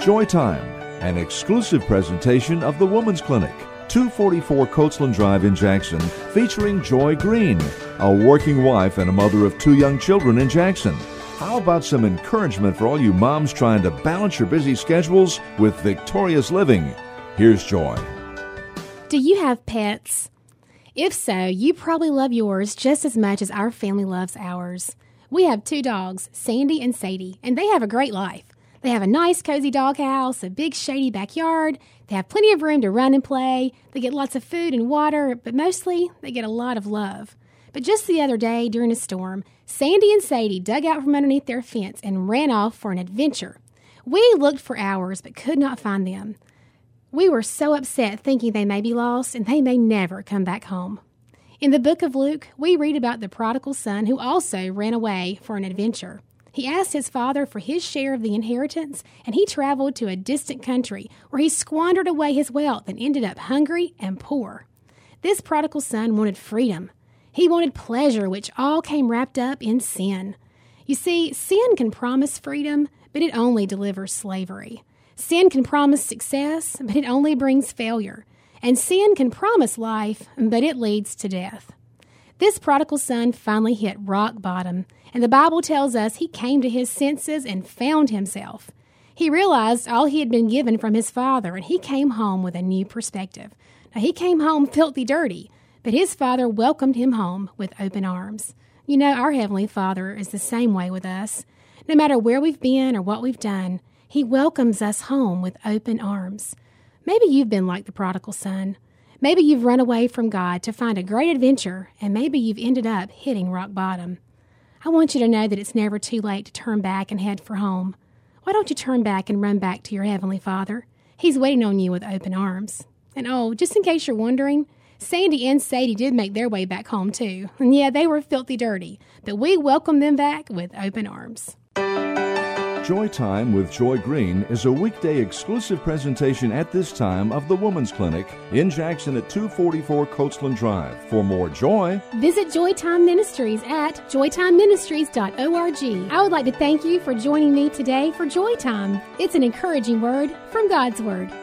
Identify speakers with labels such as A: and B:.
A: Joy Time, an exclusive presentation of the Women's Clinic, 244 Coachland Drive in Jackson, featuring Joy Green, a working wife and a mother of 2 young children in Jackson. How about some encouragement for all you moms trying to balance your busy schedules with victorious living? Here's Joy.
B: Do you have pets? If so, you probably love yours just as much as our family loves ours. We have 2 dogs, Sandy and Sadie, and they have a great life. They have a nice, cozy doghouse, a big, shady backyard. They have plenty of room to run and play. They get lots of food and water, but mostly they get a lot of love. But just the other day, during a storm, Sandy and Sadie dug out from underneath their fence and ran off for an adventure. We looked for hours but could not find them. We were so upset thinking they may be lost and they may never come back home. In the book of Luke, we read about the prodigal son who also ran away for an adventure. He asked his father for his share of the inheritance, and he traveled to a distant country where he squandered away his wealth and ended up hungry and poor. This prodigal son wanted freedom. He wanted pleasure, which all came wrapped up in sin. You see, sin can promise freedom, but it only delivers slavery. Sin can promise success, but it only brings failure. And sin can promise life, but it leads to death. This prodigal son finally hit rock bottom, and the Bible tells us he came to his senses and found himself. He realized all he had been given from his father, and he came home with a new perspective. Now, he came home filthy dirty, but his father welcomed him home with open arms. You know, our Heavenly Father is the same way with us. No matter where we've been or what we've done, He welcomes us home with open arms. Maybe you've been like the prodigal son. Maybe you've run away from God to find a great adventure, and maybe you've ended up hitting rock bottom. I want you to know that it's never too late to turn back and head for home. Why don't you turn back and run back to your Heavenly Father? He's waiting on you with open arms. And just in case you're wondering, Sandy and Sadie did make their way back home too. And yeah, they were filthy dirty, but we welcome them back with open arms.
A: Joy Time with Joy Green is a weekday exclusive presentation at this time of the Women's Clinic in Jackson at 244 Coachland Drive. For more joy,
B: visit Joy Time Ministries at joytimeministries.org. I would like to thank you for joining me today for Joy Time. It's an encouraging word from God's Word.